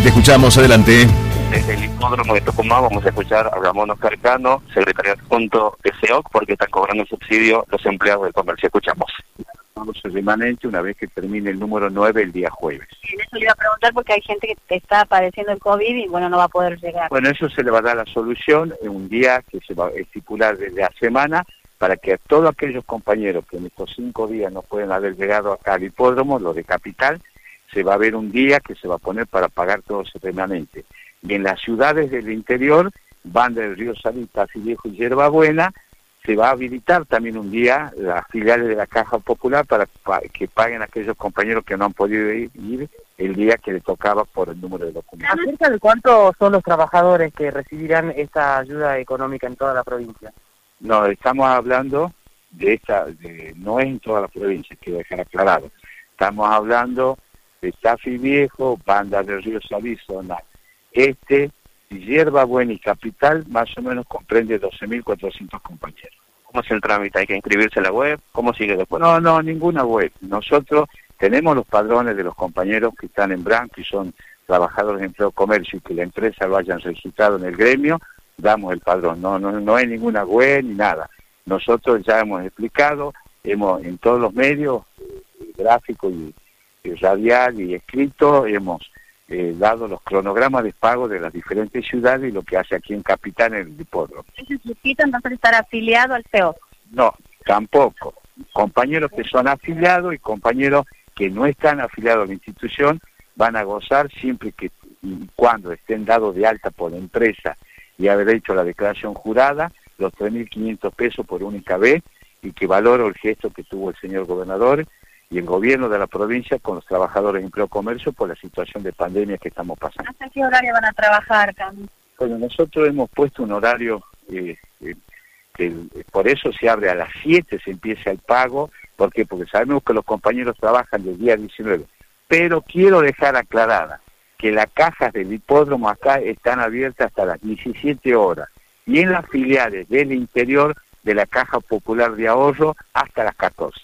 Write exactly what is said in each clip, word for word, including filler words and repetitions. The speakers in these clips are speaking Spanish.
te escuchamos, adelante. Desde el hipódromo de Tucumán vamos a escuchar a Ramón Oscar Cano, secretario adjunto de S E O C, porque están cobrando el subsidio los empleados del comercio. Escuchamos. Vamos a remanente una vez que termine el número nueve el día jueves. En eso le iba a preguntar porque hay gente que está padeciendo el COVID y bueno, no va a poder llegar. Bueno, eso se le va a dar la solución en un día que se va a estipular desde la semana para que a todos aquellos compañeros que en estos cinco días no pueden haber llegado acá al hipódromo, los de Capital, se va a ver un día que se va a poner para pagar todo ese remanente. Y en las ciudades del interior, Banda del Río Salita, Viejo y Yerba Buena, se va a habilitar también un día las filiales de la Caja Popular para que paguen a aquellos compañeros que no han podido ir el día que les tocaba por el número de documentos. ¿Acerca de cuántos son los trabajadores que recibirán esta ayuda económica en toda la provincia? No, estamos hablando de esta, de, no es en toda la provincia, quiero dejar aclarado. Estamos hablando de Tafí Viejo, Banda del Río Salí, zona este, Yerba Buena y Capital, más o menos comprende doce mil cuatrocientos compañeros. ¿Cómo es el trámite? ¿Hay que inscribirse en la web? ¿Cómo sigue después? No, no, ninguna web. Nosotros tenemos los padrones de los compañeros que están en blanco y son trabajadores de empleo comercio y que la empresa lo hayan registrado en el gremio, damos el padrón. No, no, no hay ninguna web ni nada. Nosotros ya hemos explicado, hemos en todos los medios, eh, gráfico y, y radial y escrito, hemos Eh, dado los cronogramas de pago de las diferentes ciudades y lo que hace aquí en Capital en el hipódromo. ¿Se necesita entonces estar afiliado al S E O C? No, tampoco. Compañeros que son afiliados y compañeros que no están afiliados a la institución van a gozar siempre que y cuando estén dados de alta por la empresa y haber hecho la declaración jurada, los tres mil quinientos pesos por única vez, y que valoro el gesto que tuvo el señor gobernador y el gobierno de la provincia con los trabajadores de empleo comercio por la situación de pandemia que estamos pasando. ¿Hasta qué horario van a trabajar, Cami? Bueno, nosotros hemos puesto un horario, eh, eh, que por eso se abre a las siete, se empieza el pago. ¿Por qué? Porque sabemos que los compañeros trabajan del día diecinueve. Pero quiero dejar aclarada que las cajas del hipódromo acá están abiertas hasta las diecisiete horas y en las filiales del interior de la Caja Popular de Ahorro hasta las catorce.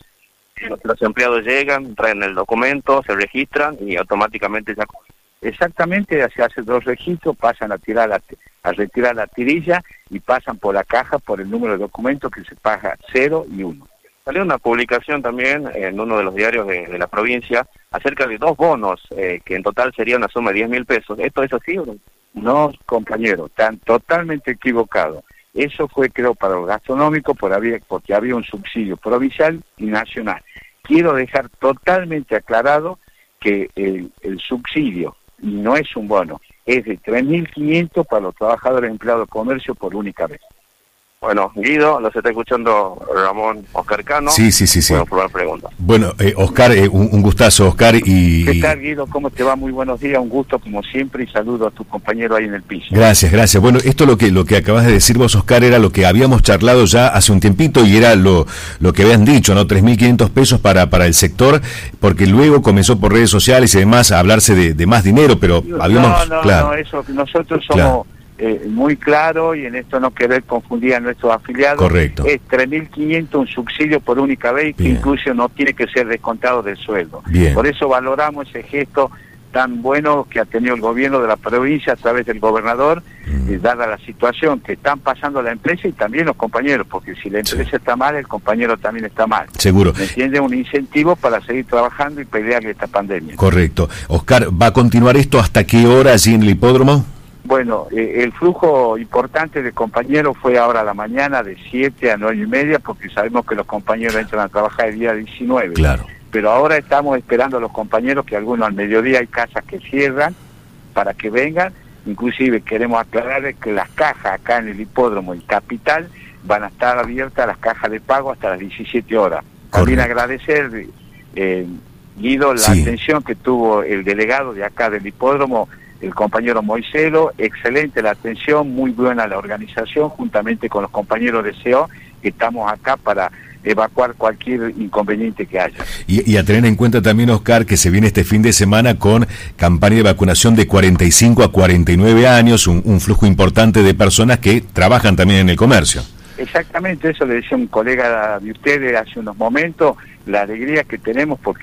Los empleados llegan, traen el documento, se registran y automáticamente ya... Exactamente, se hacen dos registros, pasan a tirar la, a retirar la tirilla y pasan por la caja por el número de documentos que se paga cero y uno. Salió una publicación también en uno de los diarios de, de la provincia acerca de dos bonos, eh, que en total sería una suma de diez mil pesos. ¿Esto es así o no? No, compañeros, están totalmente equivocados. Eso fue, creo, para los gastronómicos por había, porque había un subsidio provincial y nacional. Quiero dejar totalmente aclarado que el, el subsidio no es un bono, es de tres mil quinientos para los trabajadores empleados de comercio por única vez. Bueno, Guido, los está escuchando Ramón Oscar Cano. Sí, sí, sí, sí. Bueno, probar preguntas. Bueno, eh, Oscar, eh, un, un gustazo, Oscar. y ¿Qué tal, Guido? ¿Cómo te va? Muy buenos días, un gusto como siempre y saludo a tu compañero ahí en el piso. Gracias, gracias. Bueno, esto lo que lo que acabas de decir vos, Oscar, era lo que habíamos charlado ya hace un tiempito y era lo lo que habían dicho, ¿no? tres mil quinientos pesos para para el sector, porque luego comenzó por redes sociales y demás a hablarse de, de más dinero, pero habíamos... No, no, claro, no, eso, nosotros somos... Claro. Eh, muy claro y en esto no querer confundir a nuestros afiliados. Correcto. Es tres mil quinientos un subsidio por única vez que incluso no tiene que ser descontado del sueldo. Bien. Por eso valoramos ese gesto tan bueno que ha tenido el gobierno de la provincia a través del gobernador, mm. eh, dada la situación que están pasando la empresa y también los compañeros, porque si la empresa sí. está mal, el compañero también está mal. Seguro. ¿Me entiende? Un incentivo para seguir trabajando y pelearle esta pandemia. Correcto. Oscar, ¿va a continuar esto hasta qué hora allí en el hipódromo? Bueno, eh, el flujo importante de compañeros fue ahora a la mañana de siete a nueve y media, porque sabemos que los compañeros entran a trabajar el día diecinueve. Claro. Pero ahora estamos esperando a los compañeros, que algunos al mediodía hay casas que cierran, para que vengan. Inclusive queremos aclarar que las cajas acá en el hipódromo y Capital van a estar abiertas, las cajas de pago, hasta las diecisiete horas. También agradecer, eh, Guido, la sí. atención que tuvo el delegado de acá del hipódromo, el compañero Moiselo, excelente la atención, muy buena la organización, juntamente con los compañeros de S E O, que estamos acá para evacuar cualquier inconveniente que haya. Y, y a tener en cuenta también, Oscar, que se viene este fin de semana con campaña de vacunación de cuarenta y cinco a cuarenta y nueve años, un, un flujo importante de personas que trabajan también en el comercio. Exactamente, eso le decía un colega de ustedes hace unos momentos, la alegría que tenemos porque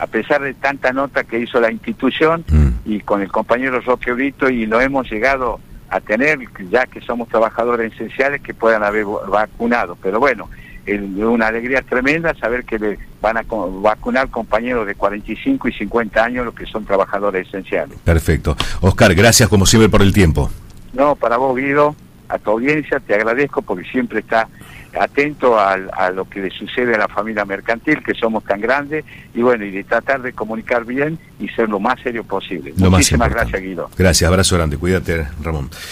a pesar de tanta nota que hizo la institución mm. y con el compañero Roque Brito, y lo hemos llegado a tener, ya que somos trabajadores esenciales, que puedan haber vacunado. Pero bueno, es una alegría tremenda saber que le van a vacunar compañeros de cuarenta y cinco y cincuenta años, los que son trabajadores esenciales. Perfecto. Oscar, gracias como siempre por el tiempo. No, para vos, Guido, a tu audiencia, te agradezco porque siempre está atento a, a lo que le sucede a la familia mercantil, que somos tan grandes, y bueno, y de tratar de comunicar bien y ser lo más serio posible. Lo Muchísimas más gracias, Guido. Gracias, abrazo grande, cuídate, Ramón.